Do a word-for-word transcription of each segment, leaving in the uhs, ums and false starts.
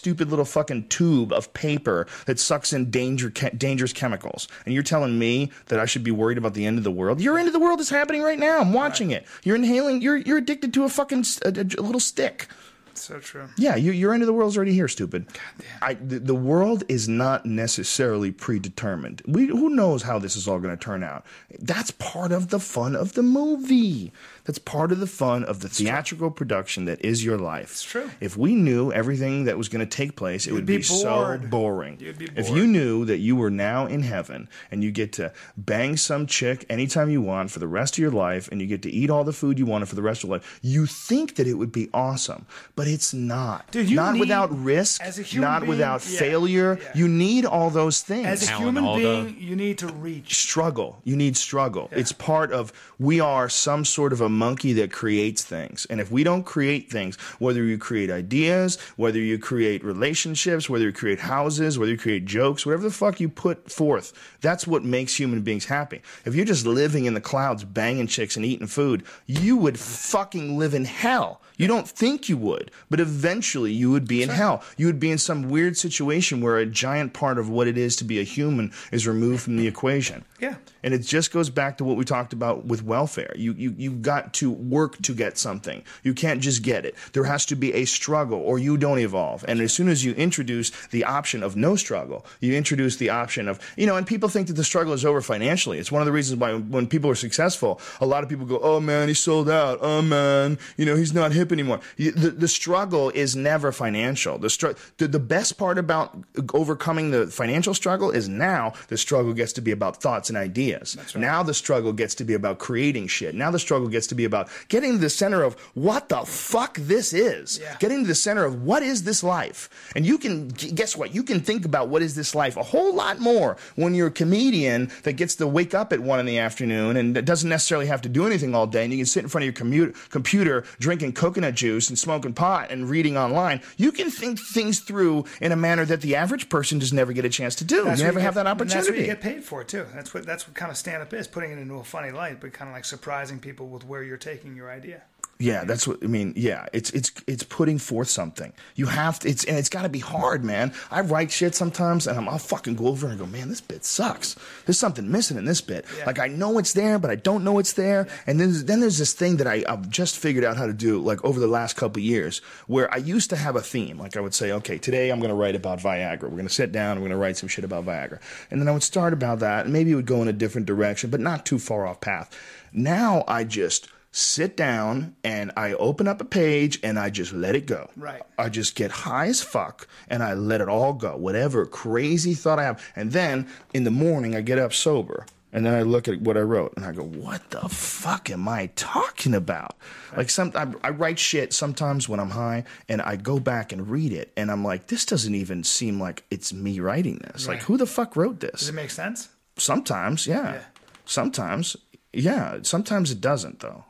stupid little fucking tube of paper that sucks in danger, ke- dangerous chemicals. And you're telling me that I should be worried about the end of the world? Your end of the world is happening right now. I'm watching right. it. You're inhaling. You're you're addicted to a fucking a, a little stick. So true. Yeah, you, your end of the world's already here, stupid. I, the, the world is not necessarily predetermined. We, who knows how this is all going to turn out? That's part of the fun of the movie. That's part of the fun of the it's theatrical true. production that is your life. It's true. If we knew everything that was going to take place, You'd it would be, be bored. so boring. You'd be bored. If you knew that you were now in heaven and you get to bang some chick anytime you want for the rest of your life and you get to eat all the food you wanted for the rest of your life, you think that it would be awesome. But it's not. Dude, you not need, without risk, as a human not being, without yeah, failure. yeah. You need all those things. As a human being, you need to reach. Struggle. You need struggle. Yeah. It's part of, we are some sort of a monkey that creates things. And if we don't create things, whether you create ideas, whether you create relationships, whether you create houses, whether you create jokes, whatever the fuck you put forth, that's what makes human beings happy. If you're just living in the clouds, banging chicks and eating food, you would fucking live in hell. You don't think you would, but eventually you would be in hell. You would be in some weird situation where a giant part of what it is to be a human is removed from the equation. Yeah. And it just goes back to what we talked about with welfare. You, you, you've got to work to get something. You can't just get it. There has to be a struggle or you don't evolve. And as soon as you introduce the option of no struggle, you introduce the option of, you know, and people think that the struggle is over financially. It's one of the reasons why when people are successful, a lot of people go, oh man, he sold out. Oh man, you know, he's not hip anymore. The, the struggle is never financial. The, str- the, the best part about overcoming the financial struggle is now the struggle gets to be about thoughts and ideas. Right. Now the struggle gets to be about creating shit. Now the struggle gets to be about getting to the center of what the fuck this is. Yeah. Getting to the center of what is this life. And you can, guess what? You can think about what is this life a whole lot more when you're a comedian that gets to wake up at one in the afternoon and doesn't necessarily have to do anything all day. And you can sit in front of your commu- computer drinking coconut juice and smoking pot and reading online. You can think things through in a manner that the average person just never get a chance to do. That's you never you have get, that opportunity. That's what you get paid for too. That's what that's what kind of stand-up is, putting it into a funny light, but kind of like surprising people with where you're taking your idea. Yeah, that's what I mean. Yeah, it's it's it's putting forth something. You have to. It's and it's got to be hard, man. I write shit sometimes, and I'm, I'll fucking go over and go, man, this bit sucks. There's something missing in this bit. Yeah. Like I know it's there, but I don't know it's there. Yeah. And then then there's this thing that I, I've just figured out how to do, like over the last couple of years, where I used to have a theme. Like I would say, okay, today I'm going to write about Viagra. We're going to sit down. and We're going to write some shit about Viagra, and then I would start about that, and maybe it would go in a different direction, but not too far off path. Now I just sit down and I open up a page and I just let it go. Right. I just get high as fuck and I let it all go. Whatever crazy thought I have. And then in the morning I get up sober and then I look at what I wrote and I go, what the fuck am I talking about? Right. Like some, I, I write shit sometimes when I'm high and I go back and read it and I'm like, this doesn't even seem like it's me writing this. Right. Like who the fuck wrote this? Does it make sense? Sometimes, yeah. yeah. Sometimes. Yeah, sometimes it doesn't though.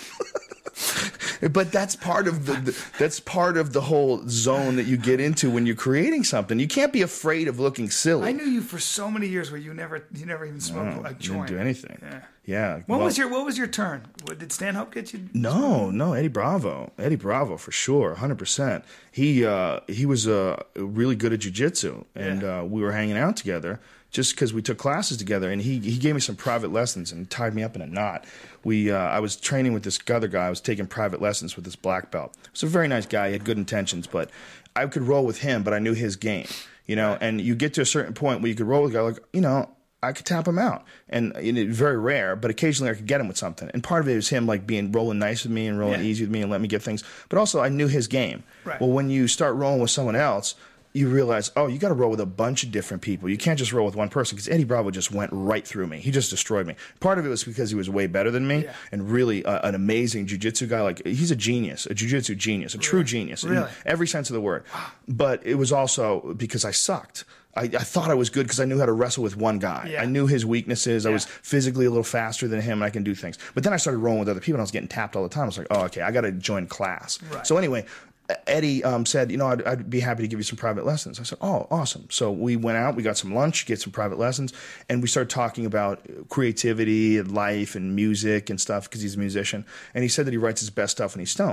But that's part of the, the that's part of the whole zone that you get into when you're creating something. You can't be afraid of looking silly. I knew you for so many years where you never you never even smoked no, a joint. You didn't do anything. Yeah. Yeah. What well, was your What was your turn? What, did Stanhope get you? No, no, Eddie Bravo, Eddie Bravo for sure, one hundred percent. He uh, he was uh, really good at jiu-jitsu, and yeah. uh, we were hanging out together just because we took classes together, and he he gave me some private lessons and tied me up in a knot. We uh, I was training with this other guy. I was taking private lessons with this black belt. He was a very nice guy. He had good intentions, but I could roll with him, but I knew his game, you know. Right. And you get to a certain point where you could roll with a guy like, you know, I could tap him out, and, and it's very rare, but occasionally I could get him with something. And part of it was him like being rolling nice with me and rolling yeah. easy with me and let me get things. But also I knew his game. Right. Well, when you start rolling with someone else, you realize, oh, you got to roll with a bunch of different people. You can't just roll with one person, because Eddie Bravo just went right through me. He just destroyed me. Part of it was because he was way better than me, yeah. and really uh, an amazing jiu-jitsu guy. Like, he's a genius, a jiu-jitsu genius, a true really? genius really? in every sense of the word. But it was also because I sucked. I, I thought I was good because I knew how to wrestle with one guy. Yeah. I knew his weaknesses. Yeah. I was physically a little faster than him, and I can do things. But then I started rolling with other people, and I was getting tapped all the time. I was like, oh, okay, I got to join class. Right. So anyway, Eddie um, said, you know, I'd, I'd be happy to give you some private lessons. I said, oh, awesome. So we went out, we got some lunch, get some private lessons, and we started talking about creativity and life and music and stuff, because he's a musician. And he said that he writes his best stuff when he's stoned.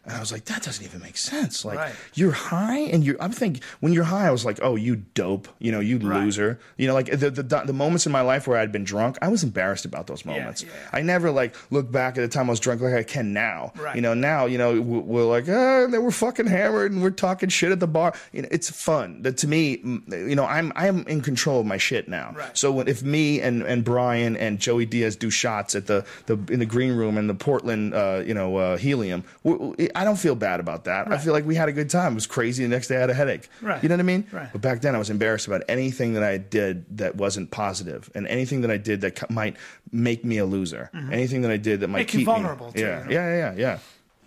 And I was like, that doesn't even make sense. Like, Right. you're high, and you're. I'm thinking when you're high, I was like, oh, you dope. You know, you Right. loser. You know, like the, the the moments in my life where I'd been drunk, I was embarrassed about those moments. yeah. I never like look back at the time I was drunk like I can now. Right. You know, now you know we're like, ah, they were fucking hammered and we're talking shit at the bar. You know, it's fun. That to me, you know, I'm I'm in control of my shit now. Right. So when, if me and, and Brian and Joey Diaz do shots at the, the in the green room in the Portland, uh, you know, uh, Helium, we, I don't feel bad about that. Right. I feel like we had a good time. It was crazy. The next day I had a headache. Right. You know what I mean? Right. But back then I was embarrassed about anything that I did that wasn't positive, and anything that I did that c- might make me a loser. Mm-hmm. Anything that I did that might Make you keep vulnerable me. too, Yeah. you know? Yeah. Yeah. Yeah.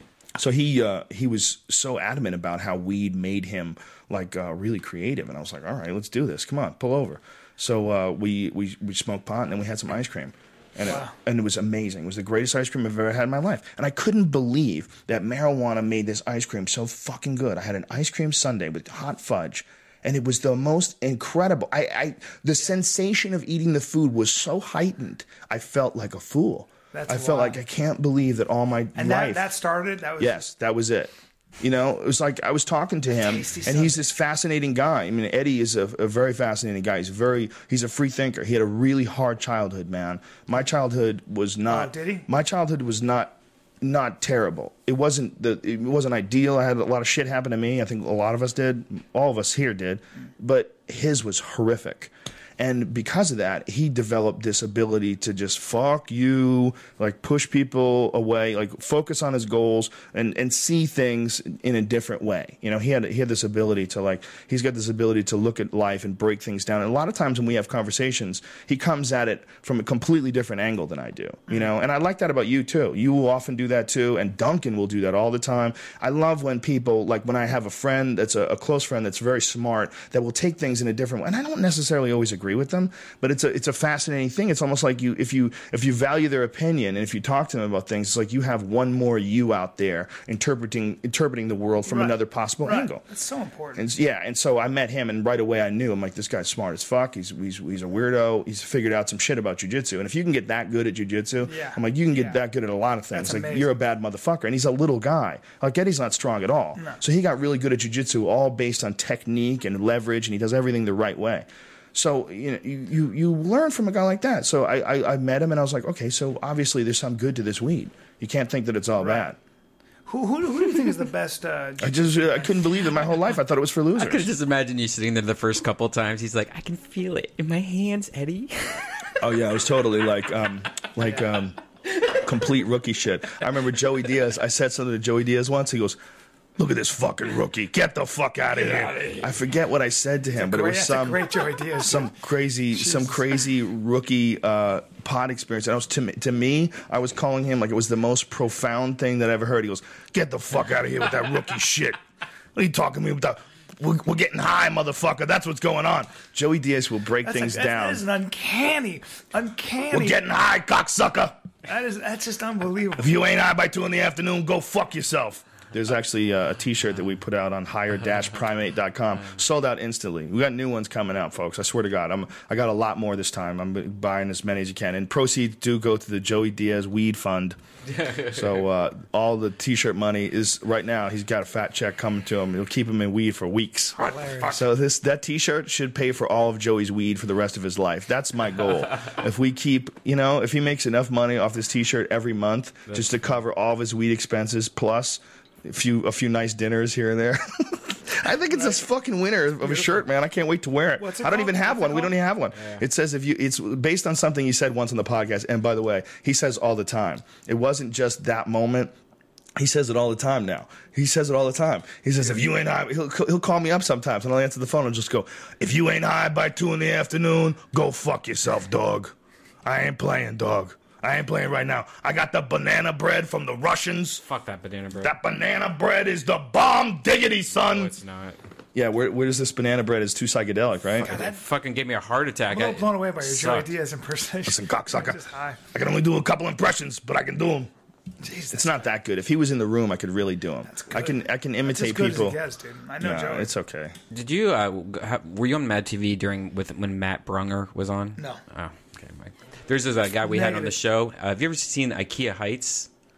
So he uh, he was so adamant about how weed made him like uh, really creative, and I was like, all right, let's do this. Come on, pull over. So uh, we we we smoked pot, and then we had some ice cream. And, Wow. it, and it was amazing. It was the greatest ice cream I've ever had in my life. And I couldn't believe that marijuana made this ice cream so fucking good. I had an ice cream sundae with hot fudge, and it was the most incredible. I, I the sensation of eating the food was so heightened. I felt like a fool. That's I felt wild. like I can't believe that all my And life. that, that started. That was Yes, that was it. You know, it was like I was talking to him, Tasty and he's Sunday. this fascinating guy. I mean, Eddie is a, a very fascinating guy. He's very, he's a free thinker. He had a really hard childhood, man. My childhood was not. Oh, did he? My childhood was not, not terrible. It wasn't the. It wasn't ideal. I had a lot of shit happen to me. I think a lot of us did. All of us here did, but his was horrific. And because of that, he developed this ability to just fuck you, like push people away, like focus on his goals and, and see things in a different way. You know, he had he had this ability to like, he's got this ability to look at life and break things down. And a lot of times when we have conversations, he comes at it from a completely different angle than I do. You know, and I like that about you too. You will often do that too, and Duncan will do that all the time. I love when people, like when I have a friend that's a, a close friend that's very smart, that will take things in a different way. And I don't necessarily always agree with them, but it's a it's a fascinating thing. It's almost like you if you if you value their opinion and if you talk to them about things, it's like you have one more you out there interpreting interpreting the world from Right. another possible Right. angle. That's so important. And yeah, and so I met him, and right away I knew I'm like, this guy's smart as fuck. He's he's he's a weirdo. He's figured out some shit about jujitsu, and if you can get that good at jujitsu, Yeah. I'm like, you can get Yeah. that good at a lot of things. That's Like amazing. you're a bad motherfucker, and he's a little guy. Like Eddie's not strong at all, No. so he got really good at jujitsu, all based on technique and leverage, and he does everything the right way. So you know, you, you you learn from a guy like that. So I, I I met him, and I was like, okay, so obviously there's some good to this weed. You can't think that it's all Right. bad. Who, who, who do you think is the best? Uh, I just I couldn't believe it my whole life. I thought it was for losers. I could just imagine you sitting there the first couple of times. He's like, I can feel it in my hands, Eddie. Oh yeah, I was totally like, um, like, um, complete rookie shit. I remember Joey Diaz. I said something to Joey Diaz once. He goes, "Look at this fucking rookie! Get the fuck out of here!" I forget what I said to him, but it great, was that's some a great Joey Diaz. some crazy, some crazy rookie uh, pod experience. And I was to me, to me, I was calling him like it was the most profound thing that I ever heard. He goes, "Get the fuck out of here with that rookie shit! What are you talking to me about? We're, we're getting high, motherfucker. That's what's going on." Joey Diaz will break That's things a, that- down. That is an uncanny, uncanny. We're getting high, cocksucker. that is that's just unbelievable. If you ain't high by two in the afternoon, go fuck yourself. There's actually uh, a T-shirt that we put out on higher dash primate dot com. Sold out instantly. We got new ones coming out, folks. I swear to God, I'm I got a lot more this time. I'm buying as many as you can, and proceeds do go to the Joey Diaz Weed Fund. So uh, all the T-shirt money is right now. He's got a fat check coming to him. It'll keep him in weed for weeks. Hilarious. So this that T-shirt should pay for all of Joey's weed for the rest of his life. That's my goal. If we keep, you know, if he makes enough money off this T-shirt every month just to cover all of his weed expenses plus a few a few nice dinners here and there. I think it's a fucking winner of a shirt, man. I can't wait to wear it. What's it I don't called? even have What's it one. We don't called? even have one. It says if you. It's based on something he said once on the podcast. And by the way, he says all the time. It wasn't just that moment. He says it all the time now. He says it all the time. He says, if you ain't high, he'll, he'll call me up sometimes and I'll answer the phone and just go, if you ain't high by two in the afternoon, go fuck yourself, dog. I ain't playing, dog. I ain't playing right now. I got the banana bread from the Russians. Fuck that banana bread. That banana bread is the bomb diggity, son. No, it's not. Yeah, where, where does this banana bread? Is too psychedelic, right? That fucking gave me a heart attack. I'm a little I- blown away by your Joey sucked. Diaz impersonation. Listen, cocksucker. Just high. I can only do a couple impressions, but I can do them. Jeez, It's not that good. If he was in the room, I could really do him. good. I can I can that's imitate as good people. as he gets, dude. I know No, Joey. it's okay. Did you? Uh, ha- were you on Mad T V during with when Matt Brunger was on? No. Oh, okay. Mike. There's this uh, guy we had on the Negative. show. Uh, have you ever seen IKEA Heights?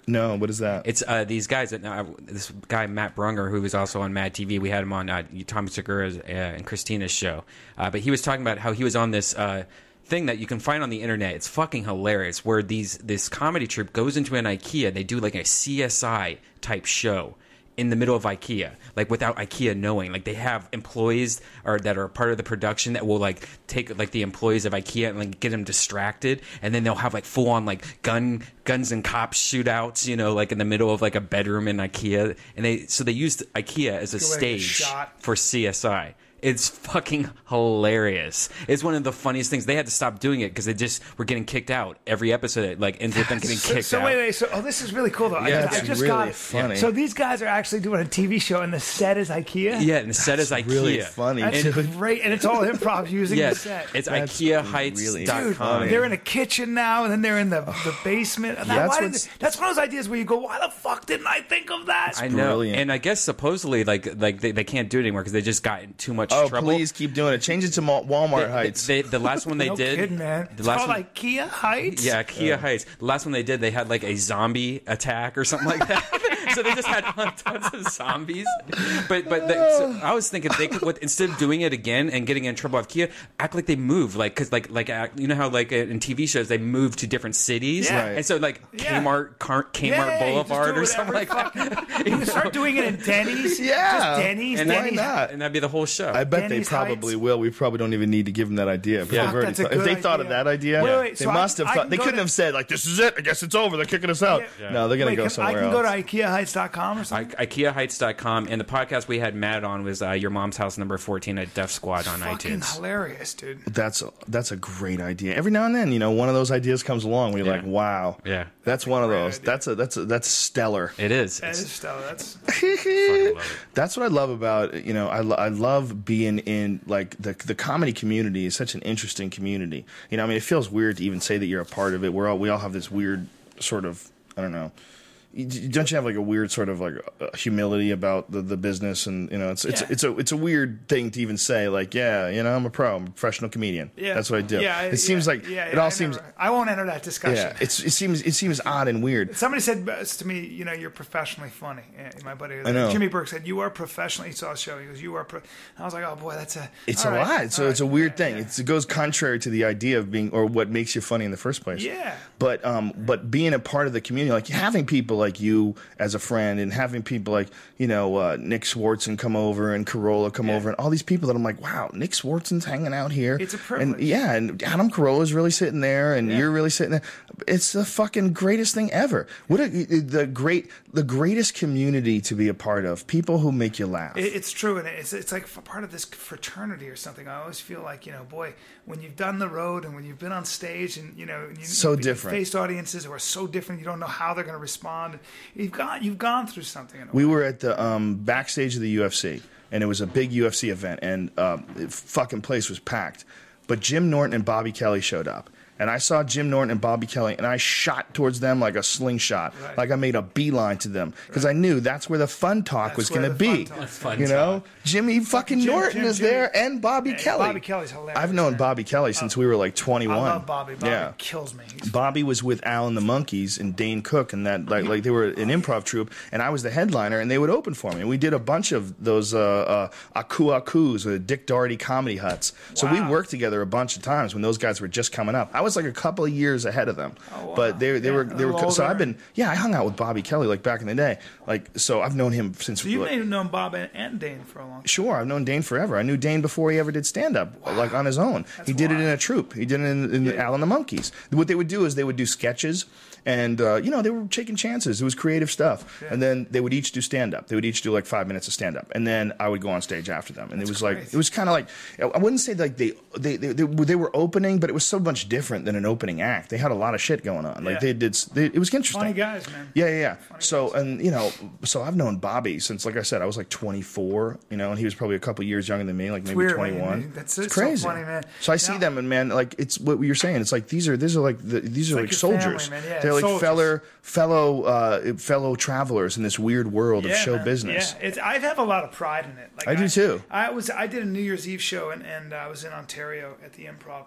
No, what is that? It's uh, these guys that uh, this guy Matt Brunger, who was also on Mad T V. We had him on uh, Tommy Segura's uh, and Christina's show, uh, but he was talking about how he was on this uh, thing that you can find on the internet. It's fucking hilarious. Where these this comedy troupe goes into an IKEA, they do like a C S I type show in the middle of IKEA, like without IKEA knowing. Like they have employees or that are part of the production that will like take like the employees of IKEA and like get them distracted, and then they'll have like full on like gun guns and cops shootouts, you know, like in the middle of like a bedroom in IKEA, and they so they used IKEA as a Go away, stage shot. for C S I. It's fucking hilarious. It's one of the funniest things. They had to stop doing it because they just were getting kicked out. Every episode it, like ends with them getting So, kicked so out. wait, wait. So, oh, this is really cool though. Yeah, I, that's I just really got it. funny. So these guys are actually doing a T V show, and the set is IKEA. Yeah, and the set is IKEA. really funny. That's dude. great, and it's all improv using Yeah, the set. it's That's IKEA Heights really dot Dude, com. they're in a kitchen now, and then they're in the, the basement. And that- That's why did what's- they- that's one of those ideas where you go, "Why the fuck didn't I think of that?" I know, brilliant. and I guess supposedly like like they, they can't do it anymore because they just got in too much Oh, trouble. please keep doing it. Change it to Mal- Walmart They- Heights. they- the last one they no did, kidding, man. the It's last called one, IKEA Heights. yeah, IKEA Heights. The last one they did, they had like a zombie attack or something like that. So they just had tons of zombies. But but the, so I was thinking they could what, instead of doing it again and getting in trouble with IKEA, act like they moved, like because like like act, you know how like in T V shows they move to different cities, Yeah. and so like Yeah. Kmart Car- Kmart Yeah, you just Boulevard do or something like whatever that. fucking- You can start doing it in Denny's. Yeah. Just Denny's. And Denny's. why not? And that'd be the whole show. I bet Denny's they probably Heights. will. We probably don't even need to give them that idea. Yeah. They've already That's a thought- if good they thought of idea. that idea, Wait, wait, they so I- must have. I thought, can they go couldn't to- have said like, "This is it. I guess it's over. They're kicking us out." Yeah. No, they're gonna Wait, go can- somewhere I can else. go to IKEA Heights dot com or I, something. IKEA Heights dot com, and the podcast we had Matt on was uh, Your Mom's House number fourteen at Def Squad on Fucking iTunes. hilarious, dude. That's a, that's a great idea. Every now and then, you know, one of those ideas comes along. We're Yeah. like, "Wow, Yeah. that's one of great those. idea. That's a that's a that's stellar." It is. That It's is stellar. That's fucking love it. That's what I love about, you know, I, lo- I love being in like the the comedy community is such an interesting community. You know, I mean, it feels weird to even say that you're a part of it. We're all we all have this weird sort of, I don't know. You- Don't you have like a weird sort of like uh, humility about the, the business, and you know it's it's Yeah. it's a it's a weird thing to even say like, yeah, you know, I'm a pro, I'm a professional comedian. yeah. That's what I do. Yeah, I- it seems yeah, like yeah, it yeah, all I seems never- I won't enter that discussion. yeah. It's it seems it seems odd and weird. Somebody said to me, you know, you're professionally funny. Yeah, my buddy, I know. Jimmy Burke said, you are professionally. He saw a show. He goes, you are. Pro-. I was like, oh boy, that's a. It's all a right, lot. So all it's a right, weird yeah, thing. yeah. It's, it goes contrary to the idea of being or what makes you funny in the first place. Yeah. But um, but being a part of the community, like having people like you as a friend, and having people like you know uh, Nick Swartzen come over and Carolla come Yeah. over, and all these people that I'm like, wow, Nick Swartzen's hanging out here. It's a privilege. And yeah, and Adam Carolla's really sitting there, and Yeah. you're really sitting there. It's the fucking greatest thing ever. What a, the great the greatest community to be a part of. People who make you laugh. It, it's true, and it's it's like f- part of this fraternity or something. I always feel like you know, boy, when you've done the road and when you've been on stage and you know, and you, So you've different. faced audiences who are so different, you don't know how they're going to respond. You've gone you've gone through something. In a We way. were at the um, backstage of the U F C, and it was a big U F C event, and um, the fucking place was packed. But Jim Norton and Bobby Kelly showed up. And I saw Jim Norton and Bobby Kelly, and I shot towards them like a slingshot. Right. Like I made a beeline to them. Because I knew that's where the fun talk That's was where going to the fun be. talk is. Fun You know? talk. Jimmy fucking Jim- Norton Jim- is Jimmy- there, and Bobby Yeah, Kelly. Bobby Kelly's hilarious, I've known man. Bobby Kelly since we were like twenty-one. I love Bobby. Bobby yeah. kills me. He's Bobby was with Alan the Monkeys and Dane Cook, and that like like they were an improv troupe, and I was the headliner, and they would open for me. And we did a bunch of those uh, uh, Aku Akus, or Dick Doherty comedy huts. So we Wow. worked together a bunch of times when those guys were just coming up. I was like a couple of years ahead of them, Oh, wow. but they they Yeah, were a they were. little So I've older. been yeah, I hung out with Bobby Kelly like back in the day, like so I've known him since. So you like, may have known Bob and, and Dane for a long time. Sure, I've known Dane forever. I knew Dane before he ever did stand up, like on his own. he did it in wild. a troupe. He did it in, in Yeah. Alan the Monkeys. What they would do is they would do sketches, and uh, you know they were taking chances. It was creative stuff, Yeah. and then they would each do stand up. They would each do like five minutes of stand up, and then I would go on stage after them. And That's it was like crazy. it was kind of like I wouldn't say like they they, they they they were opening, but it was so much different than an opening act. They had a lot of shit going on. Like Yeah. they did. They, it was interesting. Funny guys, man. Yeah, yeah, yeah. Funny So, guys. and you know, so I've known Bobby since, like I said, I was like twenty-four, you know, and he was probably a couple years younger than me, like maybe weird, man. twenty-one. That's- it's it's so crazy. funny, man. So I see Now- them, and man, like it's what you're saying. It's like these are these are like the, these are like like, your soldiers. family, man. Yeah, They're like soldiers. fellow fellow uh, fellow travelers in this weird world of Yeah, show man. business. Yeah, it's, I have a lot of pride in it. Like I do too. I was I did a New Year's Eve show and, and I was in Ontario at the Improv,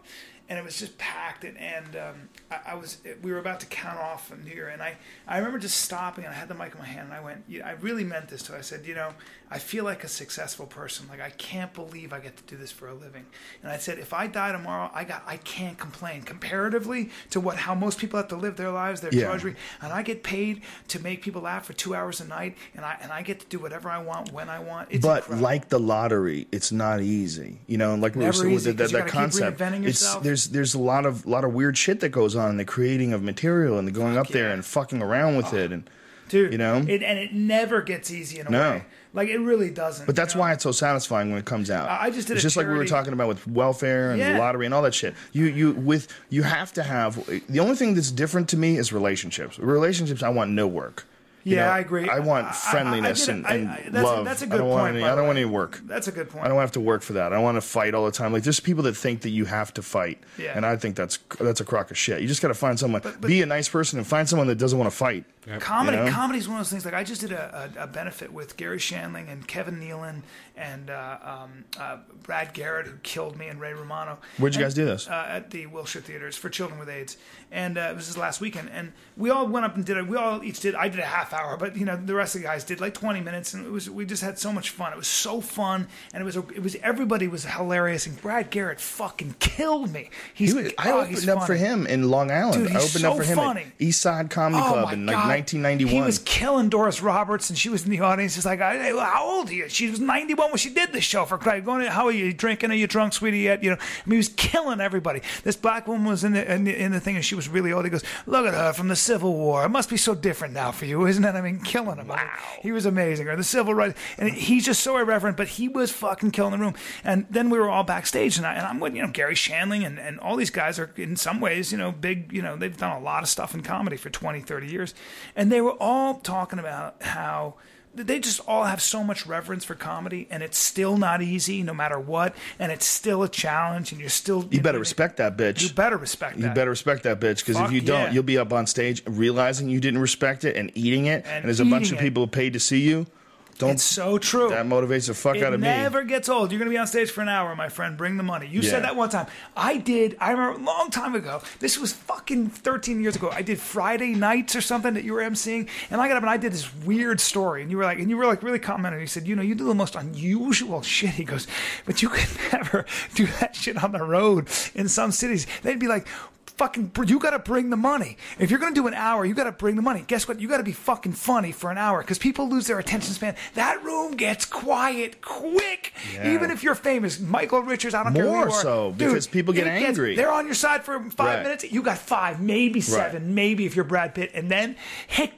and it was just packed. And, and um, I, I was we were about to count off from here, and I, I remember just stopping, and I had the mic in my hand, and I went, yeah, I really meant this to her. I said, you know, I feel like a successful person. Like, I can't believe I get to do this for a living. And I said, if I die tomorrow, I got I can't complain comparatively to what how most people have to live their lives, their Yeah. drudgery, and I get paid to make people laugh for two hours a night, and I and I get to do whatever I want when I want. It's But incredible. like the lottery, it's not easy. You know, like we were Never saying with easy, that, 'cause you that gotta keep concept. reinventing It's yourself. there's there's a lot of lot of weird shit that goes on in the creating of material and the going up there yeah. and fucking around with it, and Dude, you know? it, and it never gets easy in a No. way. Like, it really doesn't. But that's you know? why it's so satisfying when it comes out. I just did It's a just like we were charity- talking about with welfare and Yeah. the lottery and all that shit. You you with you have to have the only thing that's different to me is relationships. Relationships, I want no work. You Yeah, know, I agree. I want I- I- friendliness I and, get it. and I- I- that's a- love. that's a I good don't want point, any. by I the don't want way. any work. That's a good point. I don't have to work for that. I don't want to fight all the time. Like there's people that think that you have to fight, Yeah. and I think that's that's a crock of shit. You just got to find someone. but- be a nice person and find someone that doesn't want to fight. Comedy, You know? comedy is one of those things. Like, I just did a, a, a benefit with Gary Shandling and Kevin Nealon and uh, um, uh, Brad Garrett, who killed me, and Ray Romano. Where'd you And, guys do this? Uh, at the Wilshire Theaters for children with AIDS, and uh, it was this last weekend. And we all went up and did it. We all each did. I did a half hour, but you know the rest of the guys did like twenty minutes, and it was we just had so much fun. It was so fun, and it was a, it was everybody was hilarious. And Brad Garrett fucking killed me. He's He was, I oh, opened he's up for funny. him in Long Island. Dude, I he's opened so up for him funny. at East Side Comedy Oh, Club my in like God. nineteen ninety-one. He was killing Doris Roberts, and she was in the audience. It's like, I, hey, how old are you? She was ninety-one when she did this show. For Christ, going, how are you drinking? Are you drunk, sweetie? Yet, you know, I mean, he was killing everybody. This black woman was in the, in the in the thing, and she was really old. He goes, look at her from the Civil War. It must be so different now for you, isn't it? I mean, killing him. Wow, I mean, he was amazing. Or the Civil Rights, and he's just so irreverent, but he was fucking killing the room. And then we were all backstage, and, I, and I'm with you know Gary Shandling, and, and all these guys are in some ways, you know, big. You know, they've done a lot of stuff in comedy for twenty, thirty years, and they were all talking about how they just all have so much reverence for comedy, and it's still not easy no matter what, and it's still a challenge, and you're still You know, better respect that bitch. You better respect that. You better respect that bitch, because if Fuck you don't, yeah. you'll be up on stage realizing you didn't respect it and eating it, and, And there's a bunch eating of it. people paid to see you. Don't. It's so true. That motivates the fuck It out of me. never gets old. You're going to be on stage for an hour, my friend. Bring the money. You Yeah. said that one time. I did. I remember a long time ago. This was fucking thirteen years ago. I did Friday nights or something that you were emceeing, and I got up and I did this weird story, and you were like, and you were like really commenting. You said, you know, you do the most unusual shit. He goes, but you could never do that shit on the road in some cities. They'd be like, fucking, you got to bring the money. If you're going to do an hour, you got to bring the money. Guess what? You got to be fucking funny for an hour, because people lose their attention span. That room gets quiet quick. Yeah. Even if you're famous, Michael Richards, I don't care who More you are. so, Dude, because people get it gets- angry. they're on your side for five Right. minutes. You got five, maybe seven, maybe if you're Brad Pitt, and then and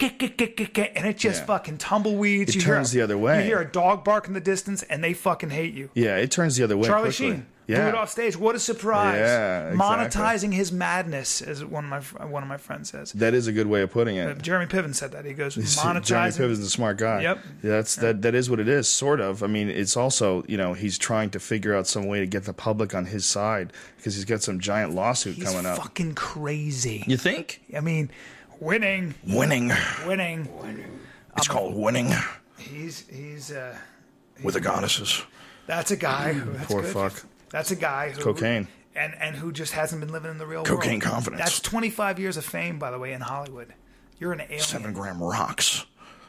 it just Yeah. fucking tumbleweeds. It you turns hear, the other way. You hear a dog bark in the distance, and they fucking hate you. Yeah, it turns the other way. Charlie quickly. Sheen Yeah. blew it off stage. What a surprise! Yeah, exactly. Monetizing his madness, as one of my fr- one of my friends says. That is a good way of putting it. Jeremy Piven said that. He goes, Johnny monetizing. Piven's a smart guy. Yep. Yeah, that's that. That is what it is, sort of. I mean, it's also, you know, he's trying to figure out some way to get the public on his side because he's got some giant lawsuit He's coming up. fucking crazy. You think? I mean, winning, Winning. winning. It's called winning He's he's uh, with the goddesses. that's a guy. Who, that's Poor good. fuck. That's a guy who Cocaine. and and who just hasn't been living in the real Cocaine world. confidence. That's twenty-five years of fame, by the way, in Hollywood. You're an alien. Seven gram rocks.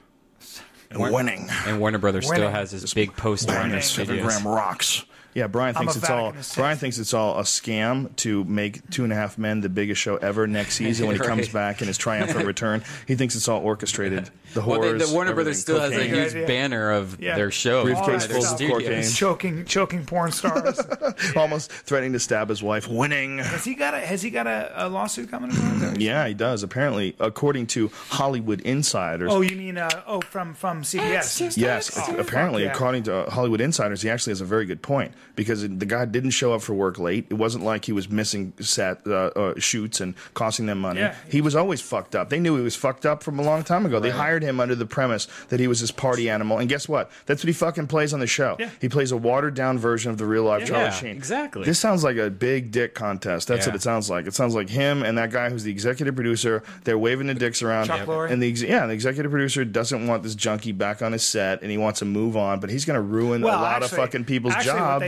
And winning. And Warner Brothers still Winning. has this big poster on their Seven studios. gram rocks. Yeah, Brian I'm thinks a it's all. Vatican Brian assist. thinks it's all a scam to make Two and a Half Men the biggest show ever next season when he comes Right. back in his triumphant return. He thinks it's all orchestrated. The Well, horrors. they, the Warner Brothers still has a everything, huge Idea. banner of Yeah. their show. Briefcase in their full of studios. cocaine. choking choking porn stars. almost threatening to stab his wife. Winning. has he got a Has he got a, a lawsuit coming? Or Yeah, he does. Apparently, according to Hollywood insiders. Oh, you mean uh, oh from from C B S? Yes, Oh, apparently, fuck yeah. according to uh, Hollywood insiders, he actually has a very good point because the guy didn't show up for work late. It wasn't like he was missing set uh, uh, shoots and costing them money. Yeah. He was always fucked up. They knew he was fucked up from a long time ago. They hired him under the premise that he was this party animal. And guess what? That's what he fucking plays on the show. Yeah. He plays a watered down version of the real life Charlie Yeah, Sheen. exactly. This sounds like a big dick contest. That's Yeah. what it sounds like. It sounds like him and that guy who's the executive producer. They're waving the dicks around. Chuck Lorre. And the ex- yeah, the executive producer doesn't want this junkie back on his set, and he wants to move on, but he's going to ruin Well, a lot actually- of fucking people's actually, jobs. What they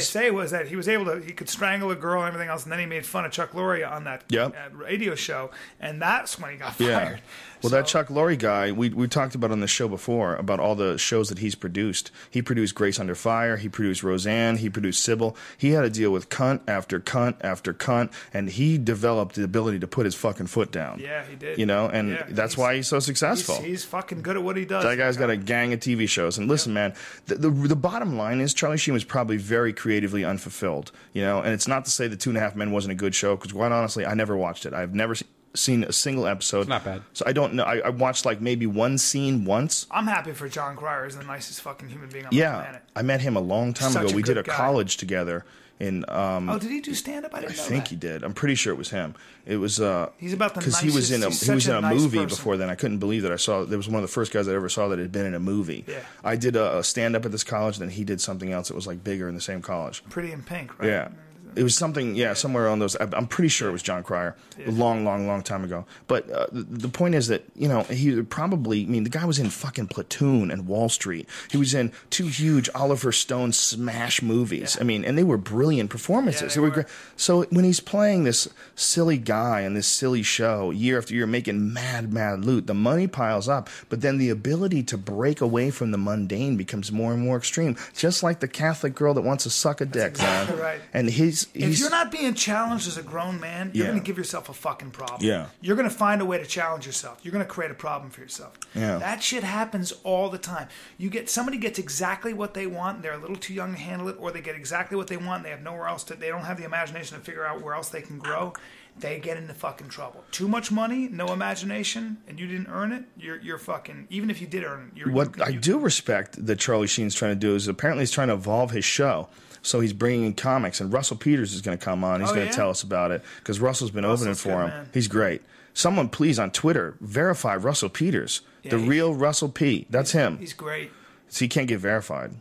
say was that he was able to, he could strangle a girl and everything else, and then he made fun of Chuck Lorre on that Yep. uh, radio show, and that's when he got fired. Yeah. Well, So- that Chuck Lorre guy, we we talked about on the show before about all the shows that he's produced. He produced Grace Under Fire. He produced Roseanne. He produced Sybil. He had to deal with cunt after cunt after cunt, and he developed the ability to put his fucking foot down. Yeah, he did. You know, and Yeah, that's he's- why he's so successful. He's, he's fucking good at what he does. That guy's got a gang of T V shows. And listen, man, the, the the bottom line is Charlie Sheen was probably very creatively unfulfilled. You know, and it's not to say that Two and a Half Men wasn't a good show, because quite honestly, I never watched it. I've never se- seen a single episode. It's not bad. So I don't know. I, I watched like maybe one scene once. I'm happy for John Cryer. He's the nicest fucking human being on Yeah, the planet. I met him a long time Such ago. a We did a good guy. college together. In um, Oh, did he do stand up? I I didn't know think that. he did. I'm pretty sure it was him. It was uh, He's about the because he was nicest- in a he's he was such in a a nice movie person. before then. I couldn't believe that I saw. There was one of the first guys I ever saw that had been in a movie. Yeah. I did a, a stand up at this college, then he did something else that was like bigger in the same college. Pretty in Pink, right? Yeah. It was something, yeah, somewhere on those. I'm pretty sure it was John Cryer, a long, long, long time ago. But uh, the, the point is that, you know, he probably, I mean, the guy was in fucking Platoon and Wall Street. He was in two huge Oliver Stone smash movies. Yeah. I mean, and they were brilliant performances. Yeah, they they were were. great. So when he's playing this silly guy in this silly show year after year, making mad, mad loot, the money piles up. But then the ability to break away from the mundane becomes more and more extreme. Just like the Catholic girl that wants to suck a dick, exactly man. right. And he's, If he's you're not being challenged as a grown man, you're Yeah. going to give yourself a fucking problem. Yeah. You're going to find a way to challenge yourself. You're going to create a problem for yourself. Yeah. That shit happens all the time. You get somebody gets exactly what they want, and they're a little too young to handle it, or they get exactly what they want, and they have nowhere else to. They don't have the imagination to figure out where else they can grow. They get into fucking trouble. Too much money, no imagination, and you didn't earn it. You're you're fucking. Even if you did earn it, you're. What you, I you- do respect that Charlie Sheen's trying to do is apparently he's trying to evolve his show. So he's bringing in comics, and Russell Peters is going to come on. He's Oh, going yeah? to tell us about it because Russell's been opening Russell's for good, him. man. He's great. Someone please on Twitter verify Russell Peters, Yeah, the he- real Russell P. That's him. He's great. So he can't get verified.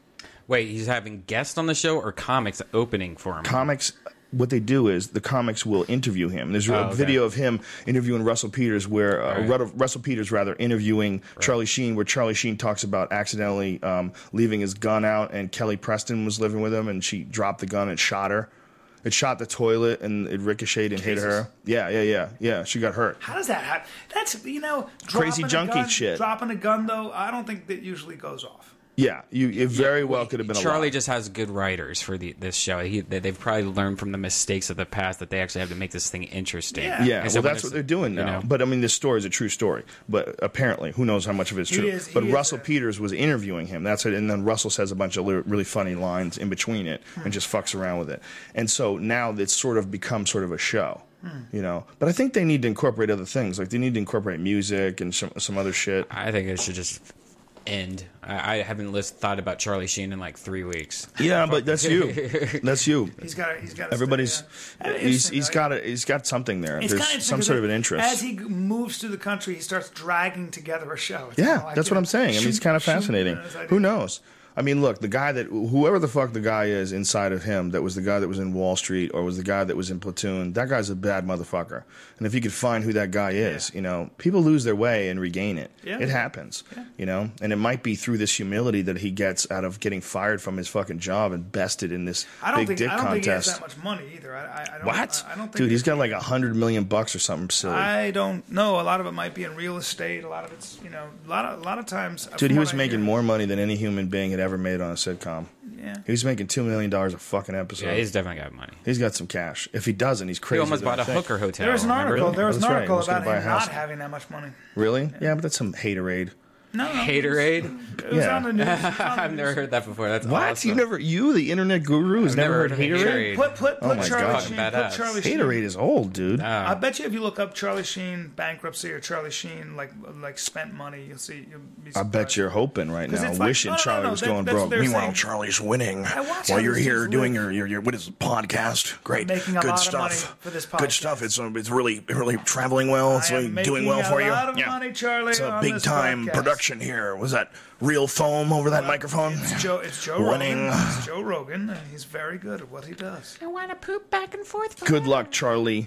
Wait, he's having guests on the show or comics opening for him? Comics. What they do is the comics will interview him. There's a Oh, okay. video of him interviewing Russell Peters, where uh, Right. Rud- Russell Peters rather interviewing Charlie Sheen, where Charlie Sheen talks about accidentally um, leaving his gun out, and Kelly Preston was living with him, and she dropped the gun and shot her. It shot the toilet, and it ricocheted and hit Jesus. her. Yeah, yeah, yeah, yeah. She got hurt. How does that happen? That's, you know, Crazy dropping a junkie gun- shit. Dropping a gun, though, I don't think that usually goes off. Yeah, you. It very well could have been a Charlie lot. just has good writers for the, this show. He, they, they've probably learned from the mistakes of the past that they actually have to make this thing interesting. Yeah. Yeah, And so well, when that's it's- what they're doing you now. know. But I mean, this story is a true story. But apparently, who knows how much of it's He true? is- he but is Russell a- Peters was interviewing him. That's it. And then Russell says a bunch of li- really funny lines in between it Hmm. and just fucks around with it. And so now it's sort of become sort of a show. Hmm. You know, but I think they need to incorporate other things. Like they need to incorporate music and some some other shit. I think it should just end. I, I haven't list, thought about Charlie Sheen in like three weeks. Yeah, but that's you. That's you. He's got. He's got. Everybody's he's he's got a, he's got something there. It's There's kind of some sort of an interest. As he moves through the country, he starts dragging together a show. It's Yeah, kinda like, that's you what know, I'm saying. I mean, it's shoot- kind of shoot, fascinating. you know, it's like- Who knows? I mean, look, the guy that, whoever the fuck the guy is inside of him, that was the guy that was in Wall Street or was the guy that was in Platoon, that guy's a bad motherfucker. And if you could find who that guy is, Yeah. you know, people lose their way and regain it. Yeah. It happens, you know? And it might be through this humility that he gets out of getting fired from his fucking job and bested in this I don't big think. dick I don't think he has contest. that much money either. I, I, I don't, What? I, I don't think Dude, he's that- got like a hundred million bucks or something silly. I don't know. A lot of it might be in real estate. A lot of it's, you know, a lot of a lot of times. Dude, from he what was I making hear- more money than any human being had ever made on a sitcom. Yeah. He was making two million dollars a fucking episode. Yeah, he's definitely got money. He's got some cash. If he doesn't, he's He crazy. almost than bought I a think. hooker hotel. There was an remember? article. There was an That's right. article He was gonna about buy a him house. not having that much money. Really? Yeah, but that's some haterade. No, no. Haterade? It was Yeah. on the news. It was on the I've news. never heard that before. That's What? awesome. You never? You, the internet guru, has I've never, never heard heard of haterade? haterade. Put put Oh put my Charlie God. Sheen. Badass. Put Charlie Sheen. Haterade is old, dude. I bet you if you look up Charlie Sheen bankruptcy or Charlie Sheen like like spent money, you'll see. You'll be I bet surprised. you're hoping right 'Cause now, it's like- wishing no, no, Charlie no, was that- going that's broke. what they're Meanwhile, saying. Charlie's winning I watch while how you're these here dudes doing live. your, your your what is it, podcast? Great, making a good lot of stuff. money for this Good podcast. stuff. It's uh, it's really really traveling well. It's I am really making doing well a for you. lot of Yeah. money, Charlie. It's a on big this time podcast. production here. Was that real foam over that microphone? It's Joe. It's Joe Winning. Rogan. It's Joe Rogan, and he's very good at what he does. I want to poop back and forth. Good luck, Charlie.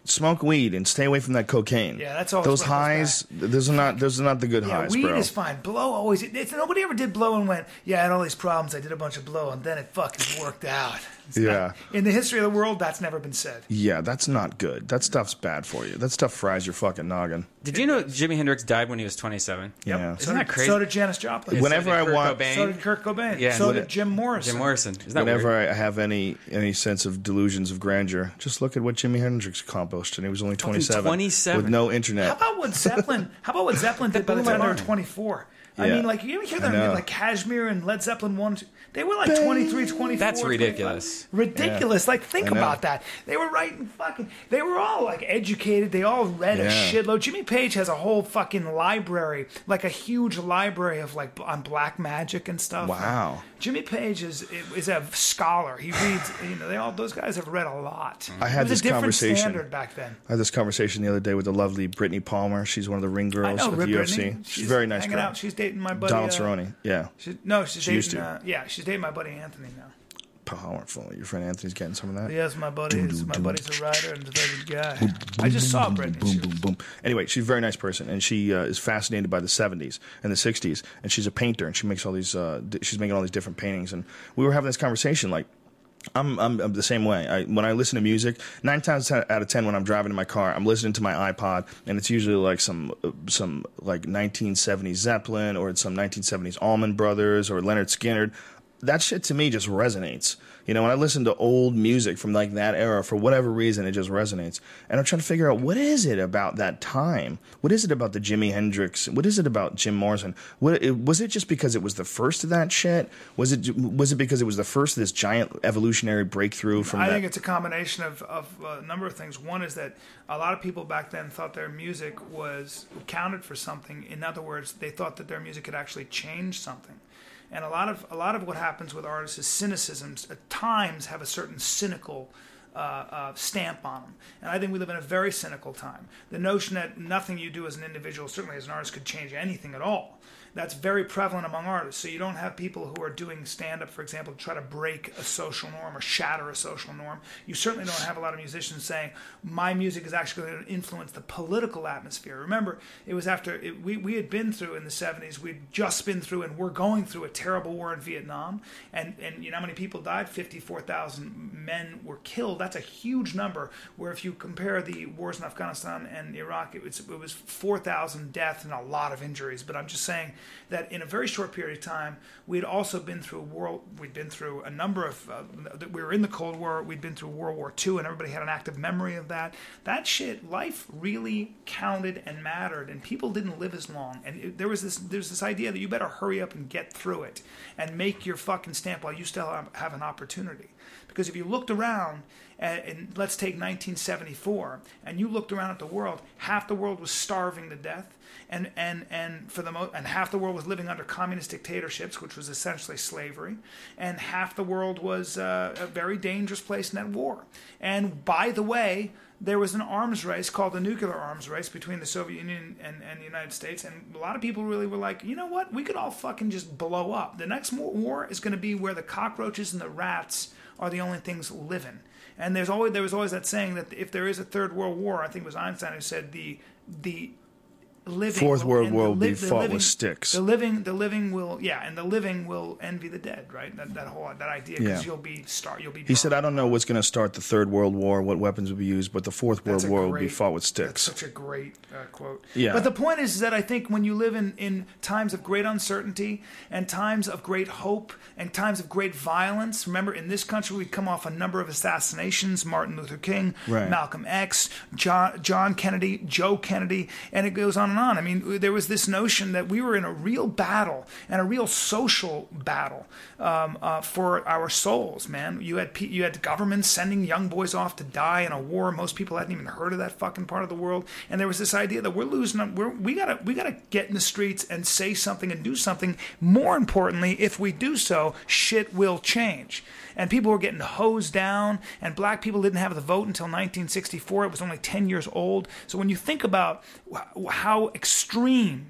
smoke weed and stay away from that cocaine. Yeah, that's always those what goes highs. Those are not. Those are not the good Yeah, highs, weed bro. is fine. Blow always. It's, nobody ever did blow and went, yeah, I had all these problems. I did a bunch of blow, and then it fucking worked out. It's Yeah. not- in the history of the world, that's never been said. Yeah, that's not good. That stuff's bad for you. That stuff fries your fucking noggin. Did you know Jimi Hendrix died when he was twenty-seven? Yeah. Isn't that crazy? So did Janis Joplin. Yeah, Whenever so did I Kurt want- Cobain. So did Kurt Cobain. Yeah. So What did it- Jim Morrison. Jim Morrison. Isn't that Whenever weird? I have any any sense of delusions of grandeur, just look at what Jimi Hendrix accomplished, and he was only twenty-seven, twenty-seven. with no How internet. about what Zeppelin? How about what Zeppelin did by the blew my time they were mind. twenty-four? I Yeah. mean, like you ever hear I them know. like Kashmir and Led Zeppelin one? Two, they were like twenty-three, twenty-four. That's twenty-five. ridiculous. Ridiculous. Like think I know. about that. They were writing fucking. They were all like educated. They all read a Yeah. shitload. Jimmy Page has a whole fucking library, like a huge library of like on black magic and stuff. Wow. Jimmy Page is is a scholar. He reads. You know, they all those guys have read a lot. I had it was this a different conversation. standard back then. I had this conversation the other day with the lovely Brittany Palmer. She's one of the ring I girls know of Rip the U F C. Brittany. She's, a very nice hanging girl. out. She's dating my buddy. Donald uh, Cerrone. Yeah. She's, no, she's She used dating. to. Uh, yeah, she's dating my buddy Anthony now. Powerful. Your friend Anthony's getting some of that. Yes, my buddy. Is, my buddy's a writer and a very good guy. I just saw Brittany. Boom, She boom, was- boom. Anyway, she's a very nice person, and she uh, is fascinated by the seventies and the sixties. And she's a painter, and she makes all these. Uh, d- she's making all these different paintings. And we were having this conversation, like. I'm, I'm I'm the same way. I, when I listen to music, nine times out of ten, when I'm driving in my car, I'm listening to my iPod, and it's usually like some uh, some like nineteen seventies Zeppelin, or it's some nineteen seventies Allman Brothers or Leonard Skinner. That shit to me just resonates. You know, when I listen to old music from like that era, for whatever reason, it just resonates. And I'm trying to figure out, what is it about that time? What is it about the Jimi Hendrix? What is it about Jim Morrison? What, it, was it just because it was the first of that shit? Was it was it because it was the first of this giant evolutionary breakthrough from I that? think it's a combination of, of a number of things. One is that a lot of people back then thought their music was counted for something. In other words, they thought that their music could actually change something. And a lot of a lot of what happens with artists is cynicisms. At times, have a certain cynical uh, uh, stamp on them. And I think we live in a very cynical time. The notion that nothing you do as an individual, certainly as an artist, could change anything at all. That's very prevalent among artists. So you don't have people who are doing stand-up, for example, to try to break a social norm or shatter a social norm. You certainly don't have a lot of musicians saying, my music is actually going to influence the political atmosphere. Remember, it was after, it, we, we had been through in the seventies, we'd just been through, and we're going through a terrible war in Vietnam. And, and you know how many people died? fifty-four thousand men were killed. That's a huge number, where if you compare the wars in Afghanistan and Iraq, it was, it was four thousand deaths and a lot of injuries. But I'm just saying, that in a very short period of time, we'd also been through a world, we'd been through a number of, uh, we were in the Cold War, we'd been through World War Two, and everybody had an active memory of that. That shit, life really counted and mattered, and people didn't live as long. And it, there was this, there's this idea that you better hurry up and get through it and make your fucking stamp while you still have, have an opportunity. Because if you looked around, and, and let's take nineteen seventy-four, and you looked around at the world, half the world was starving to death. And and and for the mo- and half the world was living under communist dictatorships, which was essentially slavery, and half the world was uh, a very dangerous place in that war. And by the way, there was an arms race called the nuclear arms race between the Soviet Union and, and the United States, and a lot of people really were like, you know what, we could all fucking just blow up. The next war is going to be where the cockroaches and the rats are the only things living. And there's always there was always that saying that if there is a third world war, I think it was Einstein who said the the living Fourth will- World and War the will be li- the fought living- with sticks. The living, the living will, yeah, and the living will envy the dead, right? That, that whole that idea, because Yeah. you'll be start, you'll be. He said, burned. I don't know what's going to start the Third World War, what weapons will be used, but the Fourth World That's a War will be great- fought with That's sticks. such a great uh, quote. Yeah. But the point is that I think when you live in, in times of great uncertainty and times of great hope and times of great violence, remember in this country we'd come off a number of assassinations, Martin Luther King, Right. Malcolm X, John, John Kennedy, Joe Kennedy, and it goes on and on. I mean, there was this notion that we were in a real battle and a real social battle um, uh, for our souls, man. You had pe- you had governments sending young boys off to die in a war. Most people hadn't even heard of that fucking part of the world, and there was this idea that we're losing. We're, we gotta we gotta get in the streets and say something and do something. More importantly, if we do so, shit will change. And people were getting hosed down, and black people didn't have the vote until nineteen sixty-four. It was only ten years old. So when you think about wh- how extreme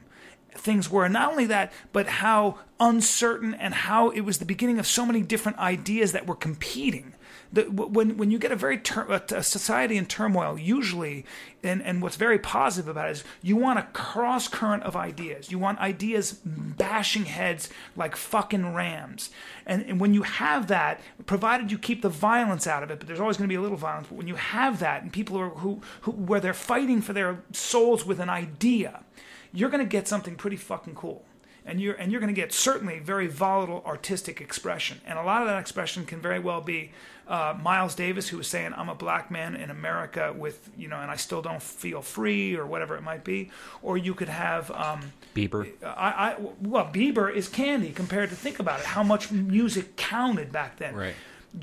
things were. Not only that, but how uncertain and how it was the beginning of so many different ideas that were competing. The, when when you get a very ter- a society in turmoil, usually, and, and what's very positive about it is you want a cross current of ideas. You want ideas bashing heads like fucking rams. And, and when you have that, provided you keep the violence out of it, but there's always going to be a little violence. But when you have that, and people are who, who where they're fighting for their souls with an idea, you're going to get something pretty fucking cool. And you're and you're going to get certainly very volatile artistic expression. And a lot of that expression can very well be uh, Miles Davis, who was saying, "I'm a black man in America with, you know, and I still don't feel free," or whatever it might be. Or you could have um, Bieber. I, I well, Bieber is candy compared to, think about it, how much music counted back then. Right.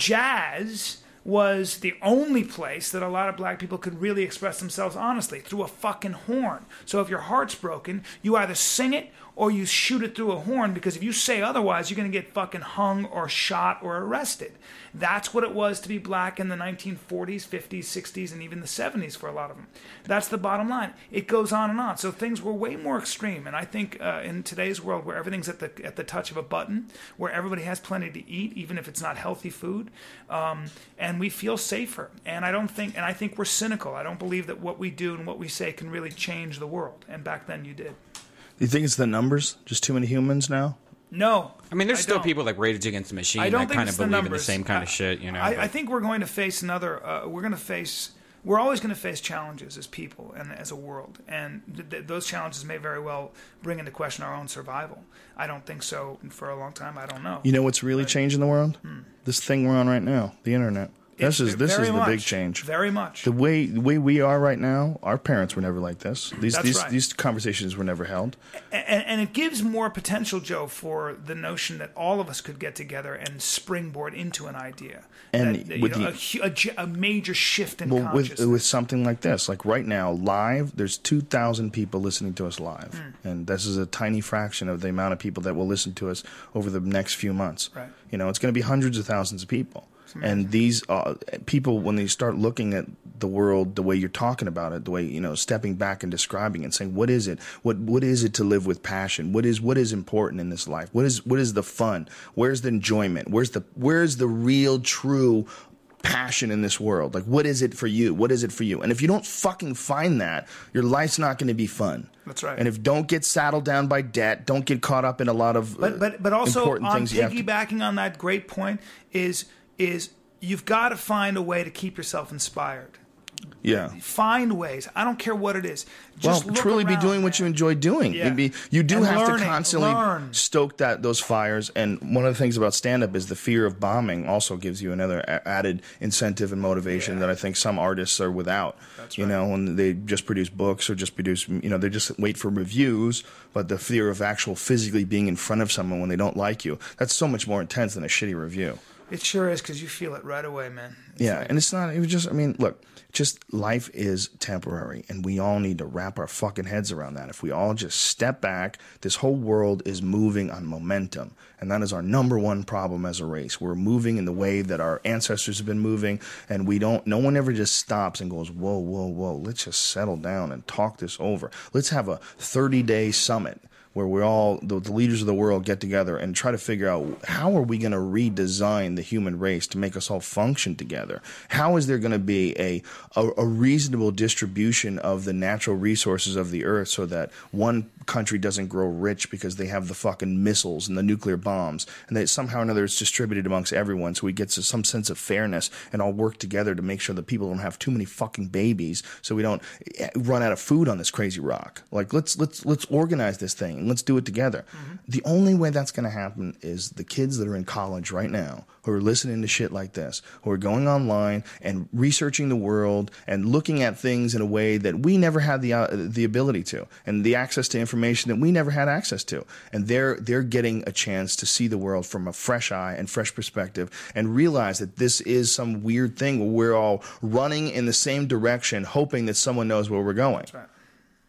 Jazz was the only place that a lot of black people could really express themselves honestly, through a fucking horn. So if your heart's broken, you either sing it or you shoot it through a horn, because if you say otherwise, you're going to get fucking hung or shot or arrested. That's what it was to be black in the nineteen forties, fifties, sixties, and even the seventies for a lot of them. That's the bottom line. It goes on and on. So things were way more extreme. And I think uh, in today's world, where everything's at the at the touch of a button, where everybody has plenty to eat, even if it's not healthy food, um, and we feel safer. And I don't think, and I think we're cynical. I don't believe that what we do and what we say can really change the world. And back then, you did. Do you think it's the numbers? Just too many humans now? No. I mean, there's I still don't. people like Rage Against the Machine I don't that think kind it's of the believe in the numbers. same kind I, of shit, you know. I, but- I think we're going to face another. Uh, we're going to face. We're always going to face challenges as people and as a world, and th- th- those challenges may very well bring into question our own survival. I don't think so for a long time. I don't know. You know what's really but, changing the world? Hmm. This thing we're on right now, the internet. This it's, is this is the much, big change. Very much. The way the way we are right now, our parents were never like this. These That's these right. these conversations were never held. And, and it gives more potential, Joe, for the notion that all of us could get together and springboard into an idea. And that, with you know, the, a, a major shift in well, consciousness. with with something like this, like right now, live, there's two thousand people listening to us live, mm. and this is a tiny fraction of the amount of people that will listen to us over the next few months. Right. You know, it's going to be hundreds of thousands of people. And these uh, people, when they start looking at the world the way you're talking about it, the way, you know, stepping back and describing it, and saying, what is it? What what is it to live with passion? What is what is important in this life? What is what is the fun? Where's the enjoyment? Where's the where's the real, true passion in this world? Like, what is it for you? What is it for you? And if you don't fucking find that, your life's not going to be fun. That's right. And if don't get saddled down by debt, don't get caught up in a lot of but but but also important on things you have to- piggybacking on that great point is is you've got to find a way to keep yourself inspired. Yeah. Find ways. I don't care what it is. Just well, look truly around, be doing man. what you enjoy doing. Yeah. Be, you do And have learning, to constantly learn. stoke that those fires. And one of the things about stand-up is the fear of bombing also gives you another a- added incentive and motivation Yeah. that I think some artists are without. That's you right. know, when they just produce books or just produce, you know, they just wait for reviews, but the fear of actual physically being in front of someone when they don't like you, that's so much more intense than a shitty review. It sure is, because you feel it right away, man. It's Yeah, like, and it's not, it was just, I mean, look, just life is temporary, and we all need to wrap our fucking heads around that. If we all just step back, this whole world is moving on momentum, and that is our number one problem as a race. We're moving in the way that our ancestors have been moving, and we don't, no one ever just stops and goes, whoa, whoa, whoa, let's just settle down and talk this over. Let's have a thirty-day summit where we all, the, the leaders of the world, get together and try to figure out how are we going to redesign the human race to make us all function together? How is there going to be a, a, a reasonable distribution of the natural resources of the earth so that one country doesn't grow rich because they have the fucking missiles and the nuclear bombs, and that somehow or another it's distributed amongst everyone so we get to some sense of fairness and all work together to make sure that people don't have too many fucking babies so we don't run out of food on this crazy rock. Like, let's let's let's organize this thing. Let's do it together. Mm-hmm. The only way that's going to happen is the kids that are in college right now who are listening to shit like this, who are going online and researching the world and looking at things in a way that we never had the uh, the ability to, and the access to information that we never had access to. And they're they're getting a chance to see the world from a fresh eye and fresh perspective and realize that this is some weird thing where we're all running in the same direction hoping that someone knows where we're going. That's right.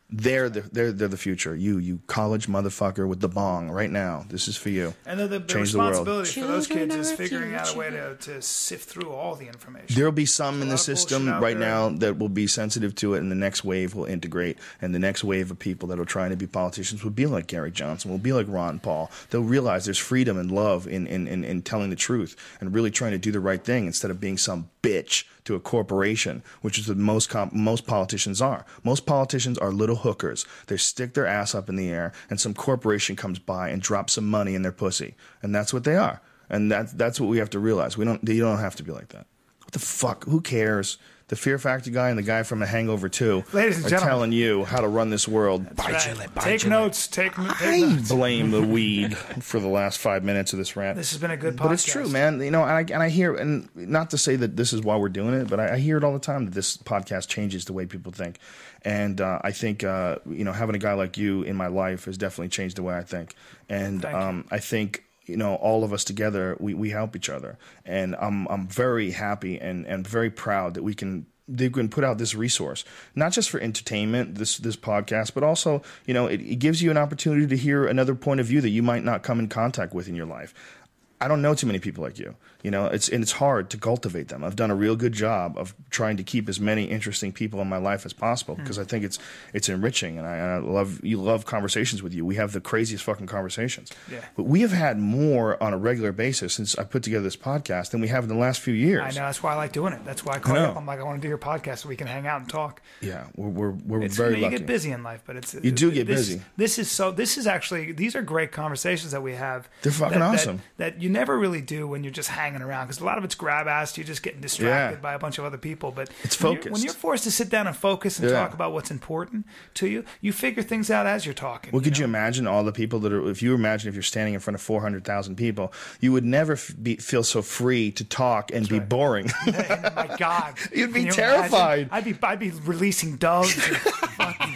They're the they're they're the future. You you college motherfucker with the bong right now. This is for you. And the, the, the Change the world. responsibility for those Children kids is are figuring out a future. way to, to sift through all the information. There'll be some in lot the of bullshit system out right there. now that will be sensitive to it, and the next wave will integrate. And the next wave of people that are trying to be politicians will be like Gary Johnson, will be like Ron Paul. They'll realize there's freedom and love in in, in, in telling the truth and really trying to do the right thing instead of being some bitch to a corporation, which is what most comp- most politicians are. Most politicians are little hookers. They stick their ass up in the air, and some corporation comes by and drops some money in their pussy, and that's what they are. And that's that's what we have to realize. We don't. You don't have to be like that. What the fuck? Who cares? The Fear Factor guy and the guy from The Hangover two Ladies and are gentlemen. telling you how to run this world. That's right. Take notes. Take, take I notes. blame the weed for the last five minutes of this rant. This has been a good podcast. But it's true, man. You know, and I, and I hear, and not to say that this is why we're doing it, but I, I hear it all the time that this podcast changes the way people think. And uh, I think, uh, you know, having a guy like you in my life has definitely changed the way I think. And Thank you. um, I think, you know, all of us together, we, we help each other. And I'm I'm very happy and, and very proud that we can they can put out this resource, not just for entertainment, this this podcast, but also, you know, it, it gives you an opportunity to hear another point of view that you might not come in contact with in your life. I don't know too many people like you, you know, it's and it's hard to cultivate them. I've done a real good job of trying to keep as many interesting people in my life as possible because I think it's it's enriching, and I, and I love you love conversations with you. We have the craziest fucking conversations. Yeah. But we have had more on a regular basis since I put together this podcast than we have in the last few years. I know. That's why I like doing it. That's why I call you know. up. I'm like, I want to do your podcast so we can hang out and talk. Yeah, we're we're, we're It's, very you, know, you lucky. get busy in life, but it's You do get this, busy. This is so. This is actually. These are great conversations that we have. They're fucking that, awesome. That, that you never really do when you're just hanging around because a lot of it's grab ass. You're just getting distracted Yeah. by a bunch of other people. But It's when you're- focused. When you're forced to sit down and focus and Yeah. talk about what's important to you, you figure things out as you're talking. Well, could know? you imagine all the people that are? If you imagine if you're standing in front of four hundred thousand people, you would never f- be, feel so free to talk and be boring. Oh my God, You'd be Can you terrified. imagine? I'd be I'd be releasing doves. And fucking,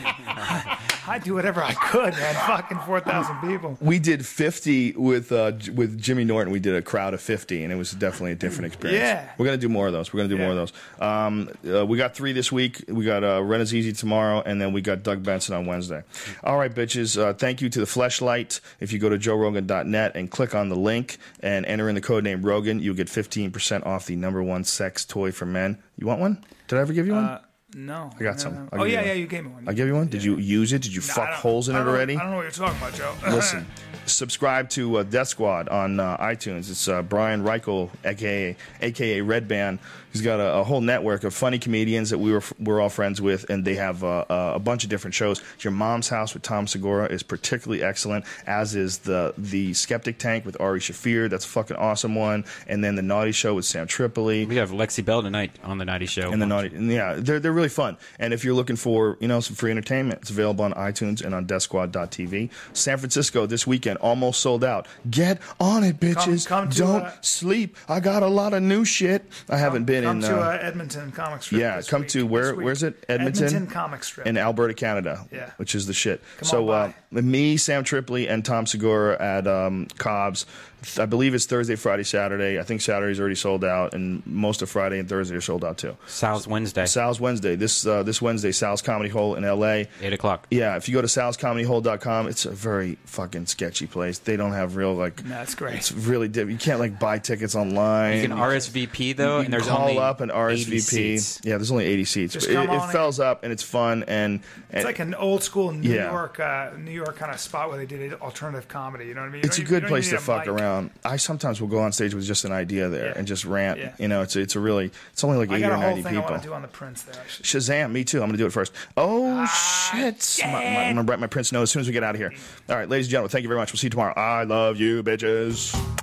I'd do whatever I could, man. Fucking four thousand people. We did fifty with uh, J- with Jimmy Norton. We did a crowd of fifty, and it was definitely a different experience. Yeah. We're gonna do more of those. We're gonna do more of those. Um, uh, we got three this week. We got uh, Renazizi tomorrow, and then we got Doug Benson on Wednesday. All right, bitches. Uh, thank you to the Fleshlight. If you go to joe rogan dot net and click on the link and enter in the code name Rogan, you'll get fifteen percent off the number one sex toy for men. You want one? Did I ever give you one? Uh, no, I got no, some. no. I'll Oh give you yeah, one. yeah. You gave me one. I'll give you one. Did you use it? Did you I fuck don't- holes in I it don't know- already? I don't know what you're talking about, Joe. Listen, subscribe to uh, Death Squad on uh, iTunes. It's uh, Brian Reichel, aka aka Red Band. He's got a, a whole network of funny comedians that we were we're all friends with, and they have uh, uh, a bunch of different shows. Your Mom's House with Tom Segura is particularly excellent, as is the the Skeptic Tank with Ari Shafir. That's a fucking awesome one. And then the Naughty Show with Sam Tripoli. We have Lexi Bell tonight on the Naughty Show. And the naughty, and yeah, they're they're really fun. And if you're looking for, you know, some free entertainment, it's available on iTunes and on death squad dot t v. San Francisco this weekend, almost sold out. Get on it, bitches! come to, Don't uh, sleep. I got a lot of new shit. I haven't been Come in. to uh, uh, Edmonton Comic Strip. yeah, this come week- to where? this week. Where's it? Edmonton. Edmonton Comic Strip. In Alberta, Canada. Yeah. Which is the shit. Come so on uh, me, Sam Tripoli, and Tom Segura at um, Cobb's. I believe it's Thursday, Friday, Saturday. I think Saturday's already sold out, and most of Friday and Thursday are sold out too. Sal's Wednesday, Sal's Wednesday. This uh, this Wednesday, Sal's Comedy Hole in L A. eight o'clock. Yeah, if you go to sals comedy hole dot com, it's a very fucking sketchy place. They don't have real like. That's great. It's really diff- you can't like buy tickets online. You can R S V P though, You and can there's call only up and R S V P. eighty seats. Yeah, there's only eighty seats. Just But come it, it on fills up and it's fun and, and It's like an old school New Yeah. York, uh, New York kind of spot where they did alternative comedy. You know what I mean? You it's a don't good even- you place don't to even fuck need a mic. around. I sometimes will go on stage with just an idea there Yeah. and just rant. Yeah. You know, it's it's a really it's only like I eighty got or a whole ninety thing I people. want to do on the Prince there. Actually. Shazam, me too. I'm going to do it first. Oh, shit. yeah. My- my- I'm going to write my Prince note as soon as we get out of here. All right, ladies and gentlemen, thank you very much. We'll see you tomorrow. I love you, bitches.